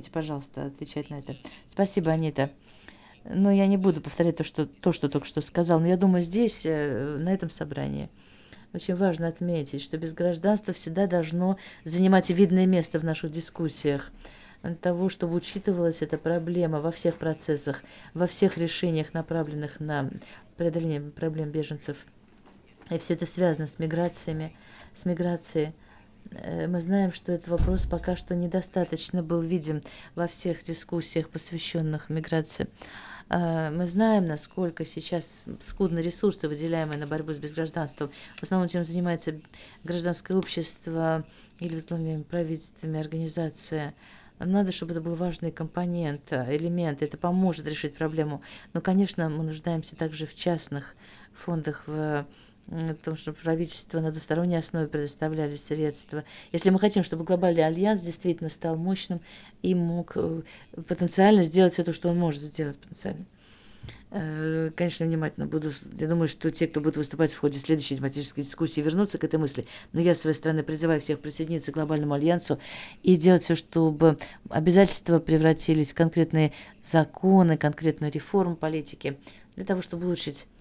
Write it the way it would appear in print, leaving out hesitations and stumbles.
Начните, пожалуйста, отвечать на это. Спасибо, Анита. Но я не буду повторять то, что только что сказал, но я думаю, здесь, на этом собрании, очень важно отметить, что без гражданства всегда должно занимать видное место в наших дискуссиях для того, чтобы учитывалась эта проблема во всех процессах, во всех решениях, направленных на преодоление проблем беженцев. И все это связано с миграцией. Мы знаем, что этот вопрос пока что недостаточно был виден во всех дискуссиях, посвященных миграции. Мы знаем, насколько сейчас скудны ресурсы, выделяемые на борьбу с безгражданством. В основном чем занимается гражданское общество или возглавляемые правительствами организация. Надо, чтобы это был важный компонент, элемент. Это поможет решить проблему. Но, конечно, мы нуждаемся также в частных фондах, в том, чтобы правительство на двусторонней основе предоставляли средства. Если мы хотим, чтобы глобальный альянс действительно стал мощным и мог потенциально сделать все то, что он может сделать потенциально. Конечно, внимательно буду. Я думаю, что те, кто будет выступать в ходе следующей тематической дискуссии, вернутся к этой мысли. Но я, с своей стороны, призываю всех присоединиться к глобальному альянсу и сделать все, чтобы обязательства превратились в конкретные законы, конкретную реформу политики, для того, чтобы улучшить